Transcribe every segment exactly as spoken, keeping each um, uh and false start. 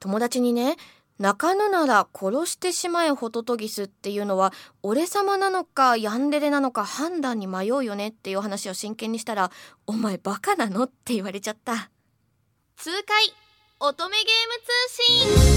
友達にね、泣かぬなら殺してしまえホトトギスっていうのは俺様なのかヤンデレなのか判断に迷うよねっていう話を真剣にしたら、お前バカなのって言われちゃった。痛快乙女ゲーム通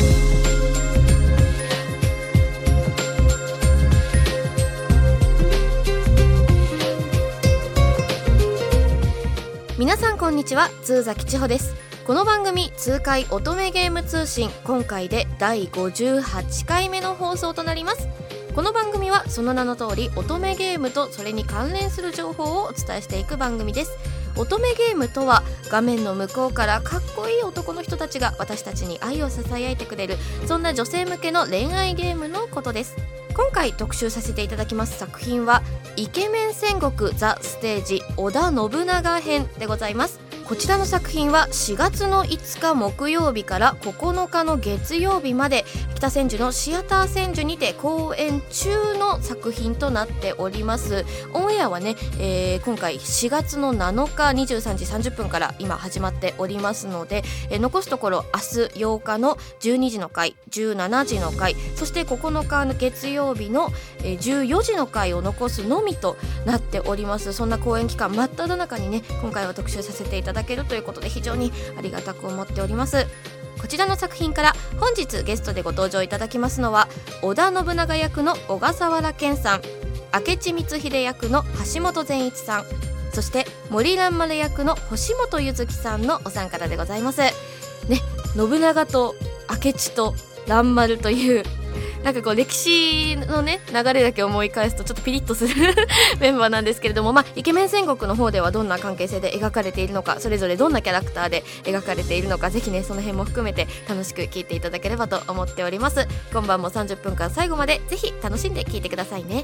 信。皆さんこんにちは、通崎千穂です。この番組痛快乙女ゲーム通信、今回でだいごじゅうはちかいめの放送となります。この番組はその名の通り乙女ゲームとそれに関連する情報をお伝えしていく番組です。乙女ゲームとは画面の向こうからかっこいい男の人たちが私たちに愛を囁いてくれる、そんな女性向けの恋愛ゲームのことです。今回特集させていただきます作品はイケメン戦国ザ・ステージ織田信長編でございます。こちらの作品はしがつのいつか木曜日からここのかの月曜日まで北千住のシアター千住にて公演中の作品となっております。オンエアはね、えー、今回しがつのなのかにじゅうさんじさんじゅっぷんから今始まっておりますので、えー、残すところ明日ようかのじゅうにじの回、じゅうしちじの回、そしてここのかの月曜日のじゅうよじの回を残すのみとなっております。そんな公演期間真っ只中にね、今回は特集させていただけるということで非常にありがたく思っております。こちらの作品から本日ゲストでご登場いただきますのは織田信長役の小笠原健さん、明智光秀役の橋本善一さん、そして森蘭丸役の星本ゆずきさんのお三方でございますね。信長と明智と蘭丸というなんかこう歴史のね流れだけ思い返すとちょっとピリッとするメンバーなんですけれども、まあイケメン戦国の方ではどんな関係性で描かれているのか、それぞれどんなキャラクターで描かれているのか、ぜひねその辺も含めて楽しく聞いていただければと思っております。今晩もさんじゅっぷんかん最後までぜひ楽しんで聞いてくださいね。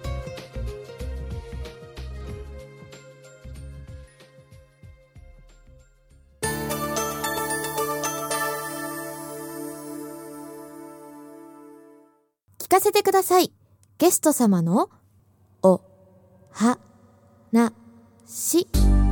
聞かせてください。ゲスト様のおはなし。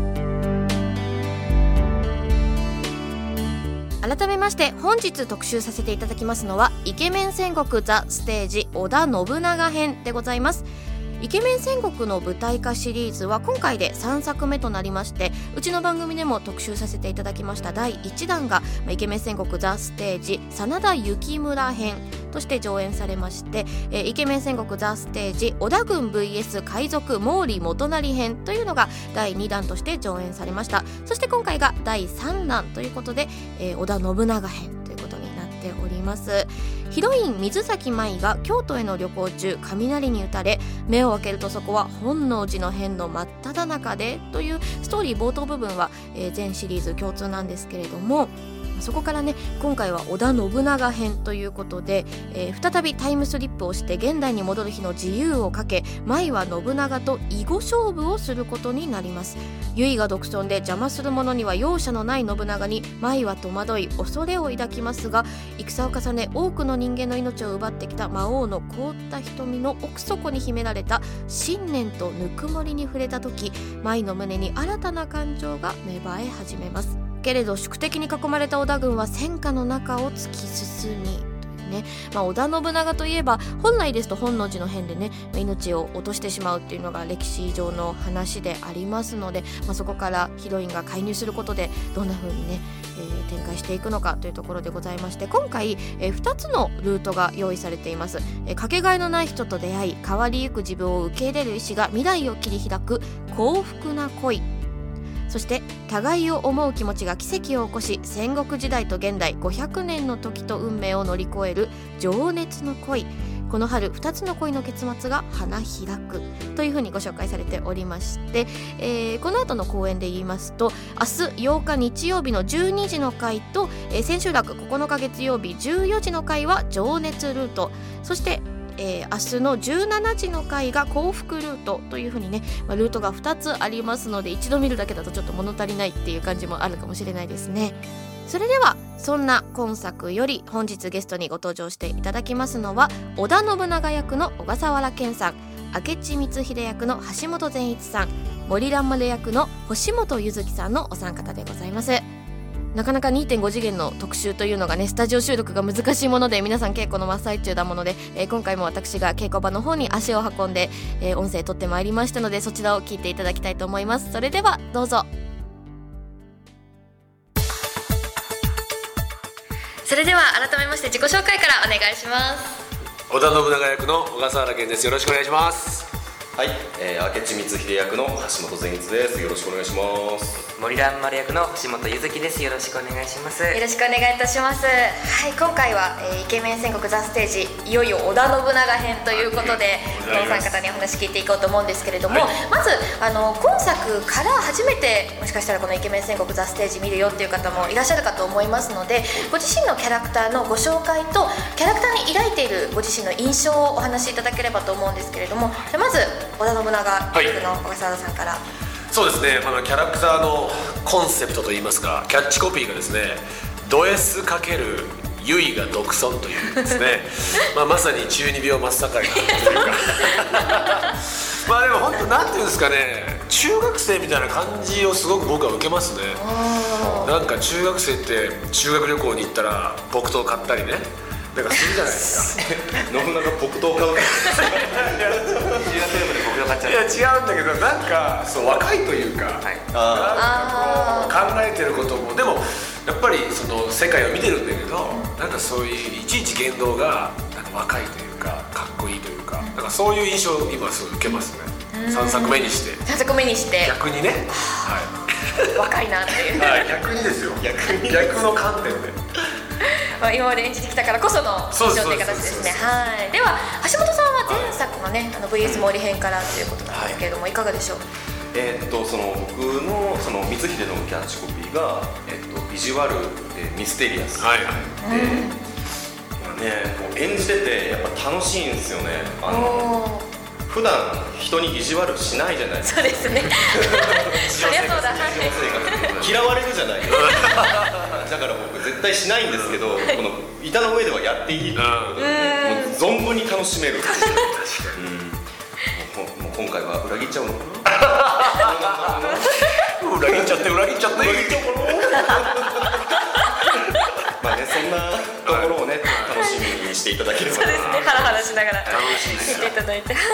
改めまして本日特集させていただきますのはイケメン戦国ザ・ステージ織田信長編でございます。イケメン戦国の舞台化シリーズは今回でさんさくめとなりまして、うちの番組でも特集させていただきましただいいちだんがイケメン戦国ザ・ステージ真田幸村編として上演されまして、えー、イケメン戦国ザ・ステージ織田軍 ブイエス 海賊毛利元就編というのがだいにだんとして上演されました。そして今回がだいさんだんということで、えー、織田信長編ということになっております。ヒロイン水崎舞が京都への旅行中雷に打たれ、目を開けるとそこは本能寺の変の真っ只中でというストーリー冒頭部分は、えー、全シリーズ共通なんですけれども、そこからね今回は織田信長編ということで、えー、再びタイムスリップをして現代に戻る日の自由をかけ、舞は信長と囲碁勝負をすることになります。唯我独尊で邪魔する者には容赦のない信長に舞は戸惑い恐れを抱きますが、戦を重ね多くの人間の命を奪ってきた魔王の凍った瞳の奥底に秘められた信念とぬくもりに触れた時、舞の胸に新たな感情が芽生え始めます。けれど宿敵に囲まれた織田軍は戦火の中を突き進みね、まあ、織田信長といえば本来ですと本能寺の変でね命を落としてしまうっていうのが歴史上の話でありますので、まあ、そこからヒロインが介入することでどんな風にね、えー、展開していくのかというところでございまして、今回、えー、ふたつのルートが用意されています。えー、かけがえのない人と出会い変わりゆく自分を受け入れる意志が未来を切り開く幸福な恋、そして互いを思う気持ちが奇跡を起こし戦国時代と現代ごひゃくねんの時と運命を乗り越える情熱の恋。この春ふたつの恋の結末が花開くというふうにご紹介されておりまして、えー、この後の公演で言いますと明日ようか日曜日のじゅうにじの回と、えー、千秋楽ここのか月曜日じゅうよじの回は情熱ルート、そしてえー、明日のじゅうしちじの回が幸福ルートというふうにね、まあ、ルートがふたつありますので一度見るだけだとちょっと物足りないっていう感じもあるかもしれないですね。それではそんな今作より本日ゲストにご登場していただきますのは織田信長役の小笠原健さん、明智光秀役の橋本善一さん、森蘭丸役の星本ゆずきさんのお三方でございます。 なかなか にてんご 次元の特集というのがねスタジオ収録が難しいもので、皆さん稽古の真っ最中だもので、えー、今回も私が稽古場の方に足を運んで、えー、音声撮ってまいりましたので、そちらを聞いていただきたいと思います。それではどうぞ。それでは改めまして自己紹介からお願いします。 織田信長役の小笠原健です。よろしくお願いします。 はい、えー、明智光秀役の橋本善一です。よろしくお願いします。 森蘭丸役の橋本ゆずきです。よろしくお願いします。 よろしくお願いいたします。はい、今回は、えー、イケメン戦国ザステージいよいよ織田信長編ということで、このお三方にお話聞いていこうと思うんですけれども、はい、まずあの今作から初めてもしかしたらこのイケメン戦国ザステージ見るよっていう方もいらっしゃるかと思いますので、ご自身のキャラクターのご紹介とキャラクターに抱いているご自身の印象をお話しいただければと思うんですけれども、じゃまず織田信長役の小笠原さんから。 そうですね、あのキャラクターのコンセプトといいますか、キャッチコピーがですね、ド S かけるゆいが独尊というですねまあまさに中二病真っ盛りなというかまあでも本当なんていうんですかね、中学生みたいな感じをすごく僕は受けますね。なんか中学生って修学旅行に行ったら木刀買ったりね、なんかするじゃないですか信長木刀買うからいや違うんだけど、なんかそう若いというか、はい、なんかこう考えてることも、でもやっぱりその世界を見てるんだけど、なんかそういういちいち言動がなんか若いというかかっこいいというか、なんかそういう印象を今すごい受けますね。さんさくめにしてさんさくめにして逆にね、はい、 若いなっていう、 はい、逆にですよ、逆に逆の観点で今まで演じてきたからこその印象という形ですね。はい。では橋本さんは前作のね、あの ブイエス 森編からということなんですけれども、はい、いかがでしょう。 えー、っとその僕のその光秀のキャッチコピーが、えー、っとビジュアルでミステリアス、はいはい、で、うんまあね、こう演じててやっぱ楽しいんですよね。あの普段人に意地悪しないじゃないですか。 そうですねそりゃそうだ、 嫌われるじゃないですかだから僕絶対しないんですけど、はい、この板の上ではやっていいっていうことで、もう存分に楽しめる確かに、うん、もう今回は裏切っちゃうのかな裏切っちゃって裏切っちゃって裏切っちゃうかなまあね、そんなところをね、楽しみにしていただければ。 そうですね、ハラハラしながら楽しいです見ていただいて、はい。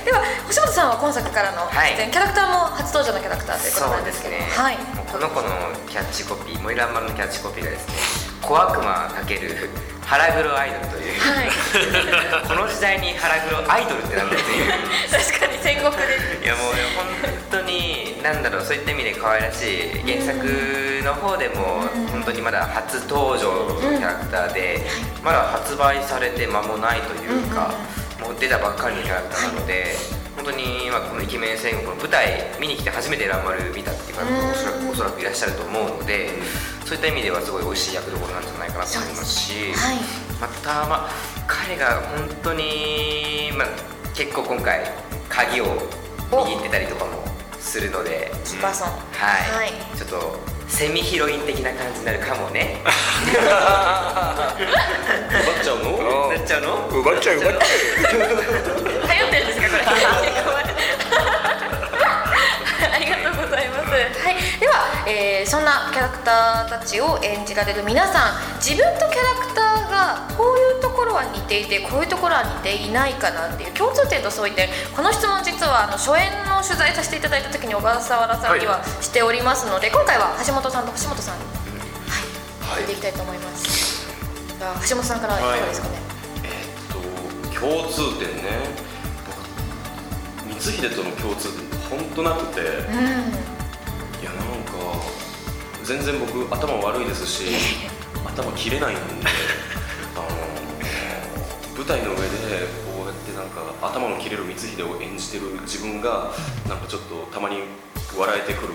では星本さんは今作からの出演、はい、キャラクターも初登場のキャラクターということなんですけど、 そうですね、はい、この子のキャッチコピー、森蘭丸のキャッチコピーがですね、小悪魔×腹黒アイドルという、はい、この時代に腹黒アイドルってなんだっていう確かに戦国でいやもうね、本当になんだろう、そういった意味で可愛らしい、原作の方でも本当にまだ初登場のキャラクターで、まだ発売されて間もないというか、もう出たばっかりのキャラクターなので、本当に今このイケメン戦国の舞台見に来て初めて蘭丸見たっていう方もおそらく、おそらくいらっしゃると思うので、そういった意味ではすごい美味しい役どころなんじゃないかなと思いますし、はい、また、まあ、彼が本当に、まあ、結構今回鍵を握ってたりとかもするので、 キーパーソン、 はい、はい、ちょっとセミヒロイン的な感じになるかもね奪っちゃうの奪っちゃうの奪っちゃう奪っちゃう流行ってるんですかこれありがとうございます。はい、では、えー、そんなキャラクターたちを演じられる皆さん、自分とキャラクターがこういうところは似ていてこういうところは似ていないかなっていう共通点と相違点、この質問実はあの初演の取材させていただいた時に小笠原さんにはしておりますので、はい、今回は橋本さんと星本さんに、はい、聞いていきたいと思います。では橋本さんからいかがですかね。 はい、えー、っと共通点ね、光秀との共通点本当なくて、うん、いやなんか全然僕頭悪いですし頭切れないんであの舞台の上でこうやってなんか頭の切れる光秀を演じてる自分がなんかちょっとたまに笑えてくる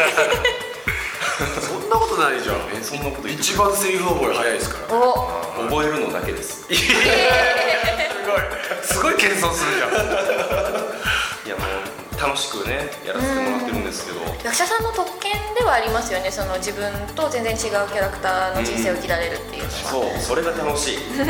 そんなことないじゃん。 えそんなこと言って一番セリフ覚え早いですから、 ね、覚えるのだけです。 すごいすごい謙遜するじゃんいやもう楽しくねやらせてもらってるんですけど、 役者さんの特権ではありますよね、その自分と全然違うキャラクターの人生を生きられるっていうのは、 そう、それが楽しい、うん、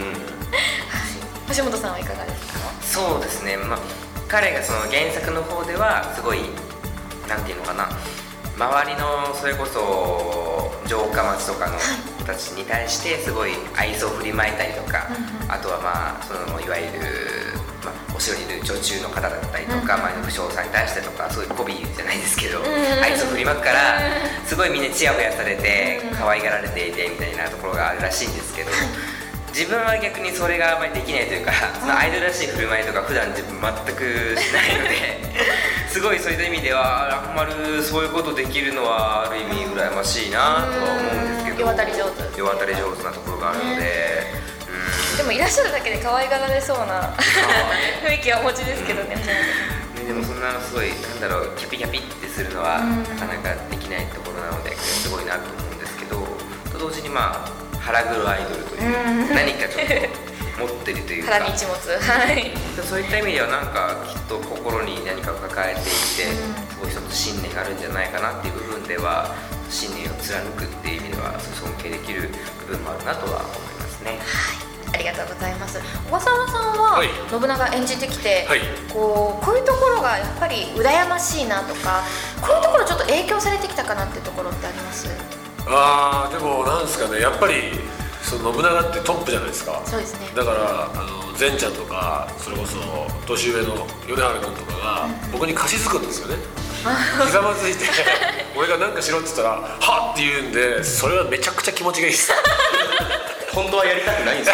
橋本さんはいかがですか。 そうですね、まあ、彼がその原作の方ではすごいなんていうのかな、周りのそれこそ城下町とかの子たちに対してすごい愛想を振りまいたりとか、あとはまあそのいわゆる、まあ、お城にいる女中の方だったりとか、前の武将さんに対してとか、そういう媚びじゃないですけど、愛想振りまくからすごいみんなチヤホヤされて可愛がられていてみたいなところがあるらしいんですけど、自分は逆にそれがあまりできないというか、そのアイドルらしい振る舞いとか普段自分全くしないのですごいそういった意味では蘭丸そういうことできるのはある意味羨ましいなとは思うんですけど、 世渡り上手世渡り上手なところがあるので、 でもいらっしゃるだけで可愛がられそうな雰囲気はお持ちですけどね。 でもそんなすごいなんだろうキャピキャピってするのはなかなかできないところなので、すごいなと思うんですけど、と同時にまあ腹黒アイドルという何かちょっと持ってるというか、 腹に一物、はい、 そういった意味ではなんかきっと心に何かを抱えていて、すごい一つ信念があるんじゃないかなっていう部分では、信念を貫くっていう意味では尊敬できる部分もあるなとは思いますね。 はい、ありがとうございます。小笠原さんは、はい、信長演じてきて、はい、こうこういうところがやっぱり羨ましいなとか、こういうところちょっと影響されてきたかなっていうところってあります？ あーでもなんですかね、やっぱりその信長ってトップじゃないですか。 そうですね。 だからあの善ちゃんとかそれこそ年上の米原君とかが僕に貸し付くんですよね。ひざまずいて俺が何かしろって言ったら「はっ!」って言うんで、それはめちゃくちゃ気持ちがいいです本当はやりたくないんですよ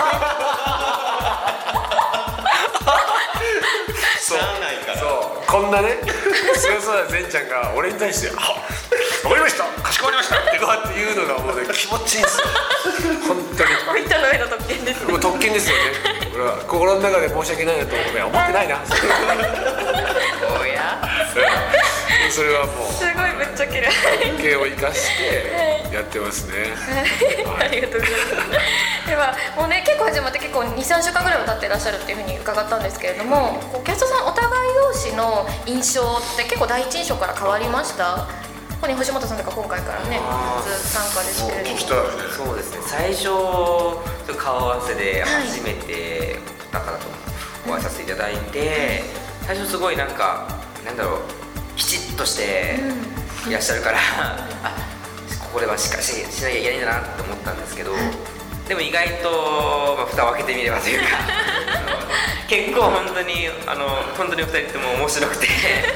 そうそうこんなね強そうな善ちゃんが俺に対して「はっわかりましたかしこまりました」ってこうやって言うのがもうね気持ちいいんですよ本当に。 お人の上の特権ですね。 もう特権ですよね。俺は心の中で申し訳ないなと思ってないなおやそれはもうすごいぶっちゃける特権を生かしてやってますねありがとうございますではもうね結構始まって結構 にさんしゅうかんぐらいは経っていらっしゃるっていうふうに伺ったんですけれども、こうキャストさんお互い同士の印象って結構第一印象から変わりました？ここに星本さんとか今回からね初参加ですけれども。 聞きたいね。 そうですね、最初顔合わせで初めて方からとお会いさせていただいて、最初すごいなんかなんだろうきちっとしていらっしゃるから、あここではしっかりしなきゃいけないんだなって思ったんですけど、でも意外と、まあ、蓋を開けてみればというか結構本当にあの本当にふたりとも面白くて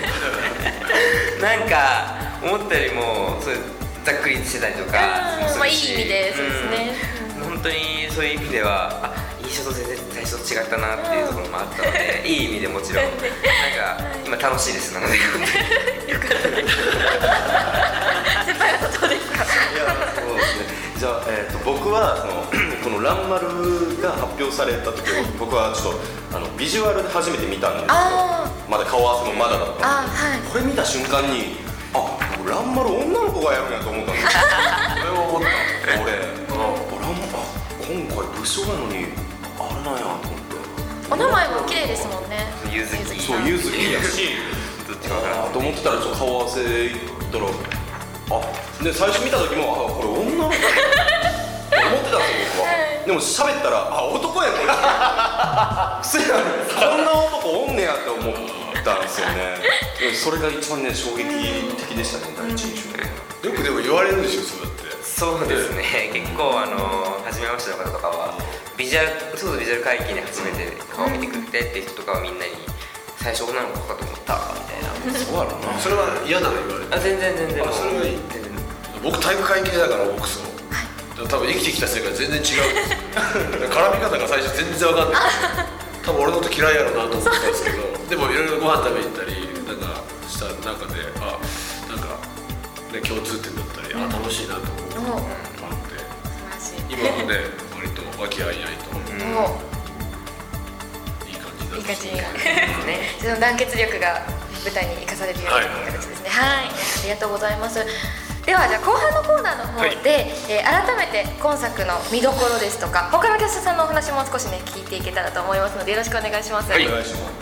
なんか思ったよりもそうざっくりしてたりとかもまあいい意味でそうですね、 うん、本当にそういう意味ではあ印象と全然最初と違ったなっていうところもあったので、いい意味でもちろんなんか今楽しいですなのでよかったです先輩方どうですか？ いやそうですね。じゃあ、えー、と僕はそのこの蘭丸が発表された時僕はちょっとあのビジュアルで初めて見たんですよ。まだ顔合わせもまだだったので、はい、これ見た瞬間にあ蘭丸女の子がやるんやと思ったんですよそれを思った俺蘭丸あ今回武将なのにあれなんやと思って。 お名前も綺麗ですもんね。 ゆずきそうゆずきやしどっちかなと思ってたらちょっと顔合わせ行ったらあで最初見た時もあこれ女の子だと思ってたんですよ僕は。でも喋ったらあ男やこれそやこんな男おんねやって思ったんですよねそれが一番ね衝撃的でしたね、第一印象。 よくでも言われるでしょそうやって。 そうですね、結構あの初めましての方とかはビジュアルそうビジュアル解禁で初めて顔見てくれてっていう人とかはみんなに最初女の子かと思ったみたいな。 そうやろな。それは嫌なの言われて。 あ全然全然。 あそれがいい。僕体育会系だから僕そう多分生きてきた世界全然違うんですよ絡み方が最初全然分かんない多分俺のこと嫌いやろうなと思ってたんですけどでもいろいろご飯食べに行ったりなんかした中であなんか、ね、共通点だったり、うん、あ楽しいなと思うのがあって今はね割と和気あいあいと、うん、いい感じになってますね。 その団結力が舞台に生かされるような形ですね。はい、はい、ありがとうございます。ではじゃあ後半のコーナーの方で、はいえー、改めて今作の見どころですとか他のキャストさんのお話も少しね聞いていけたらと思いますのでよろしくお願いします。 はい、お願いします。